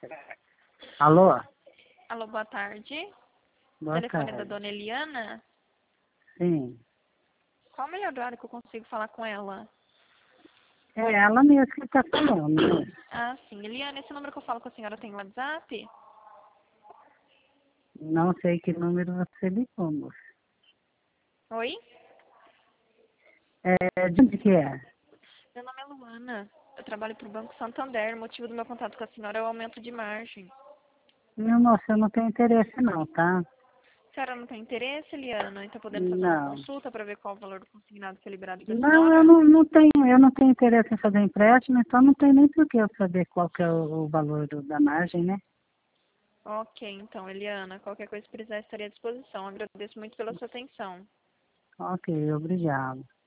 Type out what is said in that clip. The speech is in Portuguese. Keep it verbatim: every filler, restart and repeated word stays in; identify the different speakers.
Speaker 1: Alô?
Speaker 2: Alô, boa tarde.
Speaker 1: Boa
Speaker 2: Telefone
Speaker 1: tarde.
Speaker 2: da dona Eliana?
Speaker 1: Sim.
Speaker 2: Qual o melhor horário que eu consigo falar com ela?
Speaker 1: É ela mesma que está falando, né?
Speaker 2: Ah, sim. Eliana, esse número que eu falo com a senhora tem WhatsApp?
Speaker 1: Não sei que número você ligou, moça.
Speaker 2: Oi?
Speaker 1: É, de onde que é?
Speaker 2: Meu nome é Luana. Eu trabalho para o Banco Santander. O motivo do meu contato com a senhora é o aumento de margem.
Speaker 1: Não, moça, eu não tenho interesse não, tá?
Speaker 2: A senhora não tem interesse, Eliana? Então podemos fazer uma
Speaker 1: Não.
Speaker 2: consulta para ver qual o valor do consignado que é liberado para a
Speaker 1: Não, eu
Speaker 2: senhora?
Speaker 1: não, não tenho, eu não tenho interesse em fazer empréstimo, então não tem nem por que eu saber qual que é o, o valor do- da margem, né?
Speaker 2: Ok, então, Eliana. Qualquer coisa que precisar, estarei à disposição. Agradeço muito pela sua atenção.
Speaker 1: Ok, obrigado.